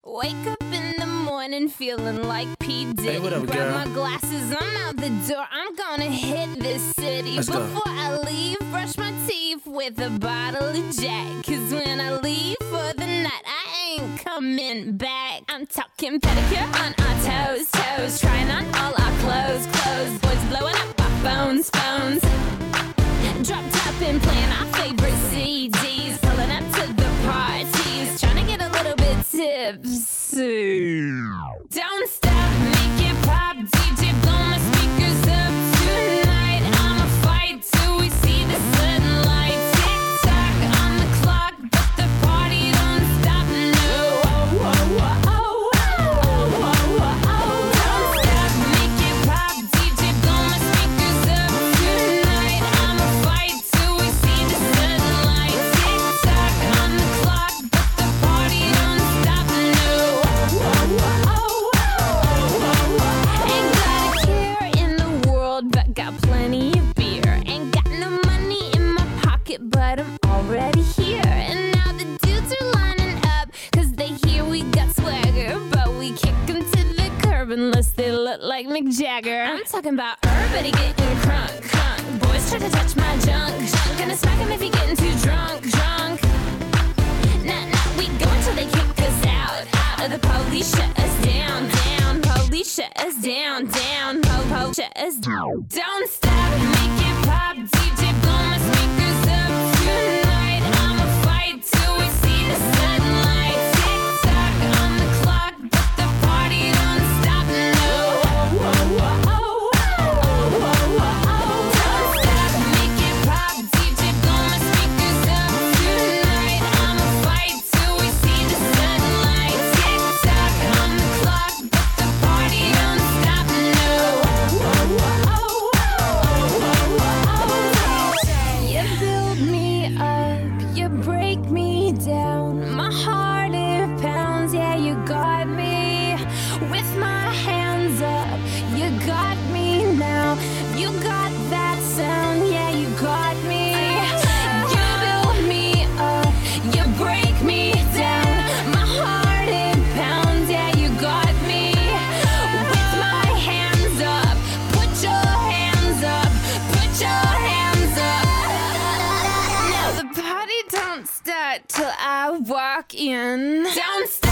Wake up in the morning feeling like P. Diddy. Hey, what up, Grab girl? my glasses, I'm out the door. I'm gonna hit this city. Let's go. Before I leave, brush my teeth with a bottle of Jack. Cause when I leave for the night, I ain't coming back. I'm talking pedicure on our toes, toes. Trying on all our clothes, clothes. Boys blowing up our phones, phones. Drop top and playing our favorite CDs. Pulling up to the parties. Trying to get a little bit tipsy. Don't stop, make it pop. DJ, blow my speakers up tonight. I'ma fight till we see the sunlight. Tick tock on the clock, but the party don't stop. No. Don't stop, make it pop. DJ, blow my speakers up tonight. I'ma fight till we see the sunlight. Tick tock on the clock, but the party don't stop. No. Ain't got a care in the world, but got plenty of beer. Ain't got no money in my pocket, but I'm already here. And now the dudes are lining up, cause they hear we got swagger. But we kick 'em to the curb unless they look like Mick Jagger. I'm talking about everybody getting crunk, crunk. Boys try to touch my junk, junk. Gonna smack 'em if he getting too drunk, drunk. Nah, nah, we go until they kick us out, out. The police shut us down, down. Police shut us down, down. Po, shut us down. Don't stop, make it pop. DJ, blow my speakers up tonight. I'ma fight till we see the sunlight. Tick tock on the clock, but the party don't stop. No. Don't stop, make it pop. DJ, blow my speakers up tonight. I'ma fight till we see the sunlight. Tick tock on the clock, but the party don't stop. No. You build me up, you break me down. My heart it pounds, yeah, you got me. With my hands up, you got me now. You got that sound, yeah, you got me. You build me up, you break me down. My heart it pounds, yeah, you got me. With my hands up, put your hands up, put your hands up. Now the party don't start till I walk in. Don't stop.